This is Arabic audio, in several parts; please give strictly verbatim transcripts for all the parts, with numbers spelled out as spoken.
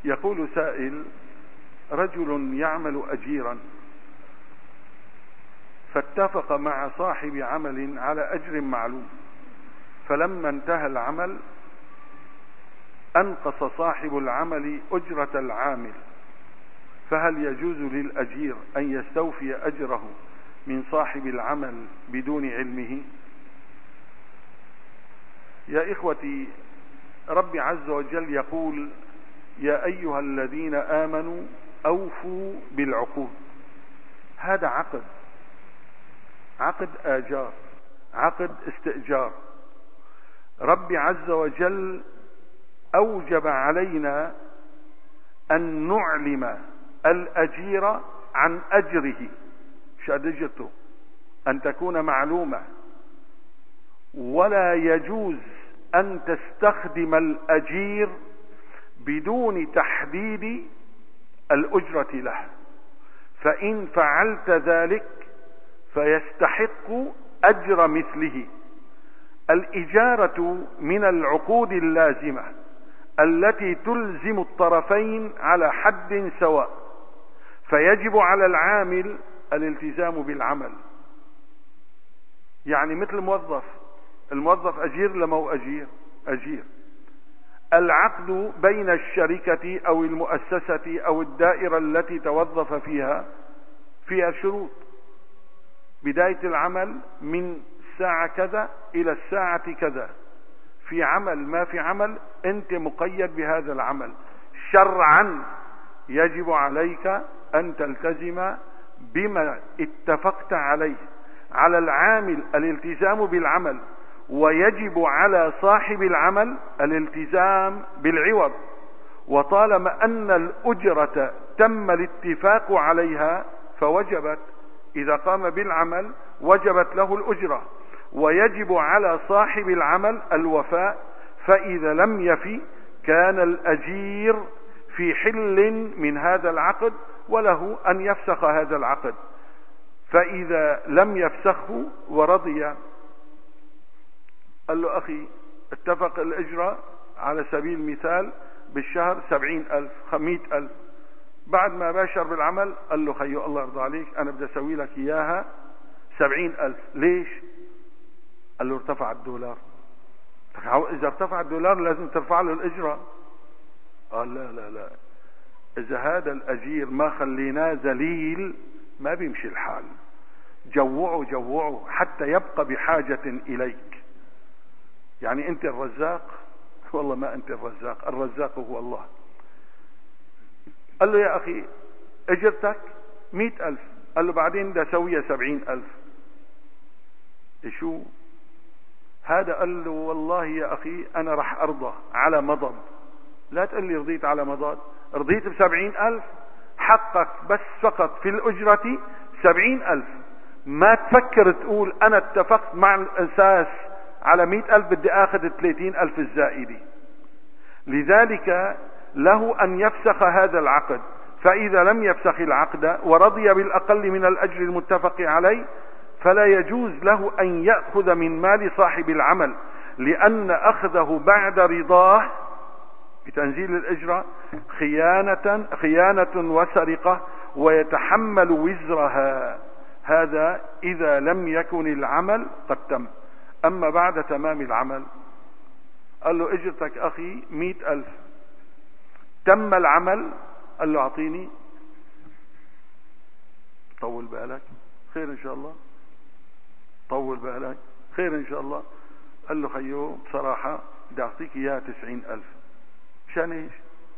يقول سائل: رجل يعمل أجيرا فاتفق مع صاحب عمل على أجر معلوم، فلما انتهى العمل أنقص صاحب العمل أجرة العامل، فهل يجوز للأجير أن يستوفي أجره من صاحب العمل بدون علمه؟ يا إخوتي، رب عز وجل يقول: يا أيها الذين آمنوا أوفوا بالعقود. هذا عقد، عقد آجار، عقد استئجار. رب عز وجل أوجب علينا أن نعلم الأجير عن أجره، شأدجته أن تكون معلومة، ولا يجوز أن تستخدم الأجير بدون تحديد الأجرة له، فإن فعلت ذلك فيستحق أجر مثله. الإجارة من العقود اللازمة التي تلزم الطرفين على حد سواء، فيجب على العامل الالتزام بالعمل. يعني مثل موظف، الموظف أجير لما هو أجير أجير. العقد بين الشركة أو المؤسسة أو الدائرة التي توظف فيها فيها شروط. بداية العمل من ساعة كذا إلى الساعة كذا، في عمل ما في عمل أنت مقيد بهذا العمل. شرعا يجب عليك أن تلتزم بما اتفقت عليه. على العامل الالتزام بالعمل، ويجب على صاحب العمل الالتزام بالعوض. وطالما أن الأجرة تم الاتفاق عليها فوجبت، إذا قام بالعمل وجبت له الأجرة، ويجب على صاحب العمل الوفاء. فإذا لم يفي كان الأجير في حل من هذا العقد، وله أن يفسخ هذا العقد. فإذا لم يفسخه ورضي، قال له: أخي، اتفق الأجرة على سبيل المثال بالشهر سبعين ألف مئة ألف. بعد ما باشر بالعمل قال له: خيو الله يرضى عليك، أنا بدي أسوي لك إياها سبعين ألف. ليش؟ قال له: ارتفع الدولار. إذا ارتفع الدولار لازم ترفع له الأجرة. قال: لا لا لا، إذا هذا الأجير ما خليناه ذليل ما بيمشي الحال. جوعه جوعه حتى يبقى بحاجة إليك. يعني أنت الرزاق؟ والله ما أنت الرزاق، الرزاق هو الله. قال له: يا أخي، أجرتك مئة ألف. قال له: بعدين ده سوية سبعين ألف. شو هذا؟ قال له: والله يا أخي أنا رح أرضى على مضض. لا تقول لي رضيت على مضض، رضيت بسبعين ألف. حقك بس فقط في الأجرة سبعين ألف. ما تفكر تقول أنا اتفقت مع الأساس على مئة ألف بدي آخذ ثلاثين ألف الزائدة. لذلك له أن يفسخ هذا العقد. فإذا لم يفسخ العقد ورضي بالأقل من الأجر المتفق عليه فلا يجوز له أن يأخذ من مال صاحب العمل، لأن أخذه بعد رضاه بتنزيل الأجرة خيانة خيانة وسرقة، ويتحمل وزرها. هذا إذا لم يكن العمل قد تم. أما بعد تمام العمل قال له: اجرتك أخي مئة ألف. تم العمل، قال له: أعطيني. طول بالك، خير إن شاء الله. طول بالك، خير إن شاء الله. قال له: خيو بصراحة بدي أعطيك إياه تسعين ألف. مشان إيش؟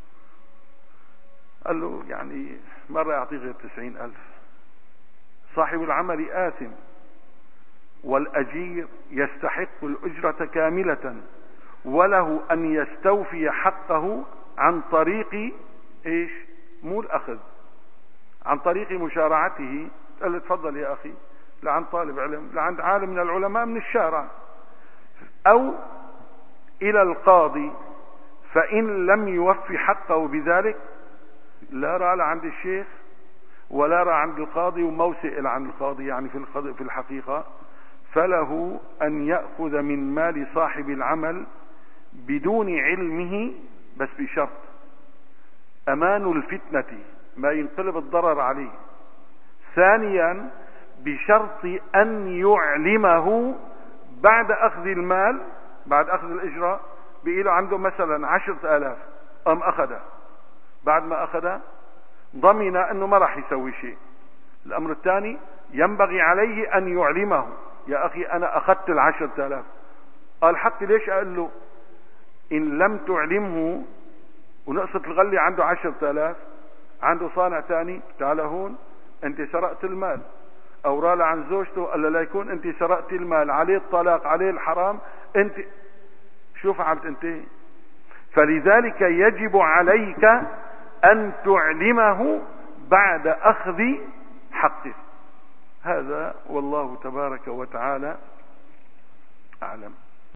قال له: يعني مرة يعطيك غير تسعين ألف. صاحب العمل آثم، والأجير يستحق الأجرة كاملة، وله أن يستوفي حقه عن طريق إيش؟ مو الأخذ، عن طريق مشارعته. قال له: تفضل يا أخي، لعند طالب علم، لعند عالم من العلماء من الشارع، أو إلى القاضي. فإن لم يوفي حقه بذلك لا رأى عند الشيخ ولا رأى عند القاضي، وما سئل عن القاضي يعني في في الحقيقة، فله أن يأخذ من مال صاحب العمل بدون علمه، بس بشرط أمان الفتنة، ما ينقلب الضرر عليه. ثانيا بشرط أن يعلمه بعد أخذ المال، بعد أخذ الإجراء، بيقيله عنده مثلا عشرة آلاف، أم أخذها، بعد ما أخذها ضمن أنه ما راح يسوي شيء. الأمر الثاني ينبغي عليه أن يعلمه، يا أخي أنا أخذت العشرة آلاف. قال حقي ليش؟ قال له إن لم تعلمه ونقصة الغلة عنده عشرة آلاف، عنده صانع ثاني، تعال هون أنت سرقت المال، أو رال عن زوجته قال لا يكون أنت سرقت المال، عليه الطلاق، عليه الحرام، أنت شو فعلت أنت؟ فلذلك يجب عليك أن تعلمه بعد أخذ حقه. هذا والله تبارك وتعالى أعلم.